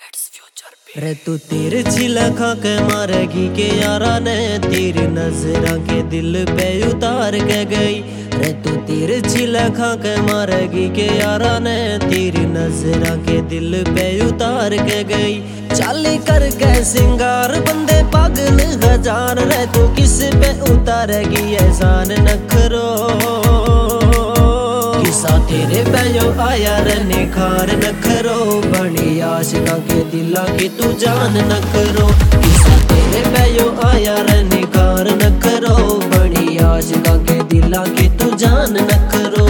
रे तू तीर छिलखा के मारेगी के यारा ने तीर नजरा के दिल पे उतार के गई। रे तू तीर छिलखा के मारेगी के यारा ने तीर नजरा के दिल पे उतार के गई। चाली करके सिंगार बंदे पागल हजार, रे तू किस पे उतारेगी एहसान नखरो। किसा तेरे पैयो आया रे निखार नखरो, बड़ी आशिका के दिला की तू जान नखरो। किसा तेरे पैयो आया रे निखार नखरो, बड़ी आशिका के दिला की तू जान नखरो।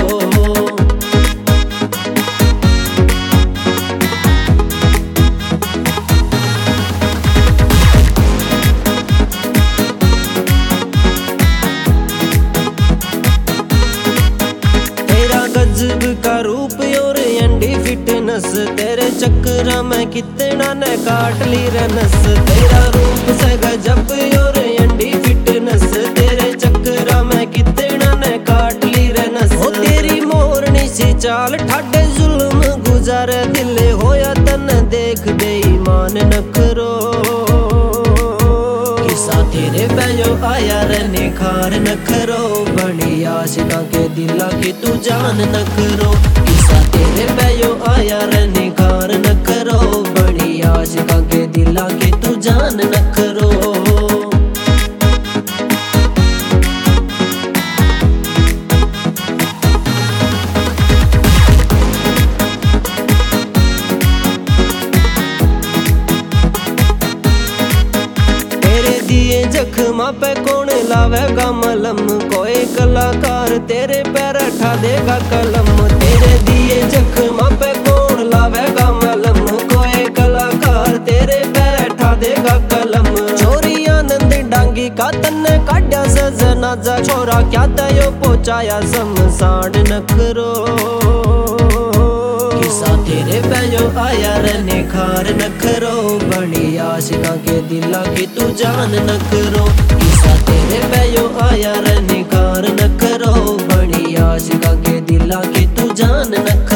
गजब का रूप और एंडी फिटनेस, तेरे चक्कर में कितना ने काट ली रनस। तेरा रूप से गजब और एंडी फिटनेस, तेरे चक्कर में कितना ने काट ली रनस। ओ तेरी मोरनी सी चाल ठाडे जुल्म गुजारे, दिल होया तन देख बेईमान नखरो। किसा तेरे पैयो आया रे निखार नखरो, बड़ी आशिका के दिला की तू जान नखरो। किसा तेरे पैयो आया रे निखार नखरो, बड़ी आशिका के दिला की तू जान नखरो। जख्मा पे कौन लावेगा मलम, कोई कलाकार तेरे पैर उठा देगा कलम। तेरे दिए जख्मा पे कौन लावेगा मलम, कोई कलाकार तेरे पैर उठा देगा कलम। छोरी आनंद डांगी का तन्ने काढ़ा सजना जा, छोरा क्या दयो पहुंचाया शमशान नखरो। किसा तेरे पैयो आया रे निखार नखरो, बड़ी आशिका के दिला की तू जान नखरो। किसा तेरे पैयो आया रे निखार नखरो, बड़ी आशिका के दिला की तू जान नखरो।